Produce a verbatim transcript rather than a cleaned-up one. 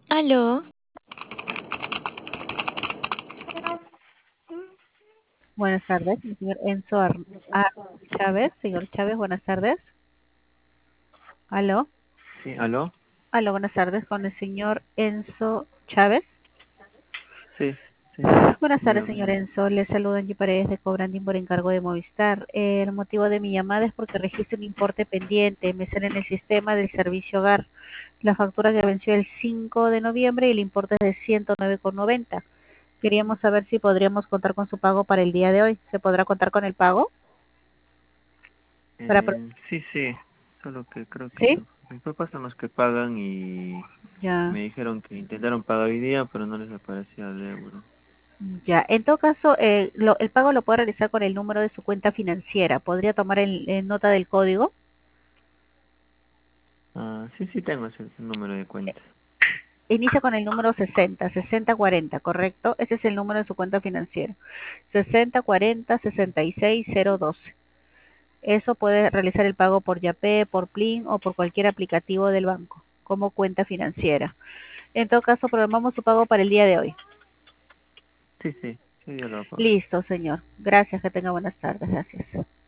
Aló, Buenas tardes, el señor Enzo Ar- Ar- Chávez. Señor Chávez, buenas tardes. Aló, Sí, ¿aló? aló, buenas tardes con el señor Enzo Chávez. Sí, sí, Buenas tardes, dígame. señor Enzo. Le saludo Angie Paredes de Cobrandín por encargo de Movistar. Eh, el motivo de mi llamada es porque registro un importe pendiente. Me sale en el sistema del servicio hogar la factura que venció el cinco de noviembre y el importe es de ciento nueve con noventa. Queríamos saber si podríamos contar con su pago para el día de hoy. ¿Se podrá contar con el pago? Para pro- Eh, sí, sí, solo que creo que ¿Sí? mis papás son los que pagan y Ya. me dijeron que intentaron pagar hoy día, pero no les aparecía el euro. Ya, en todo caso, eh, lo- el pago lo puede realizar con el número de su cuenta financiera. ¿Podría tomar el, en nota del código? Ah, sí, sí, tengo ese número de cuenta. Inicia con el número sesenta, sesenta cuarenta, ¿correcto? Ese es el número de su cuenta financiera. sesenta cuarenta sesenta y seis cero doce. Eso puede realizar el pago por Yape, por Plin o por cualquier aplicativo del banco, como cuenta financiera. En todo caso, programamos su pago para el día de hoy. Sí, sí, sí, yo lo voy a pagar. Listo, señor. Gracias, que tenga buenas tardes. Gracias.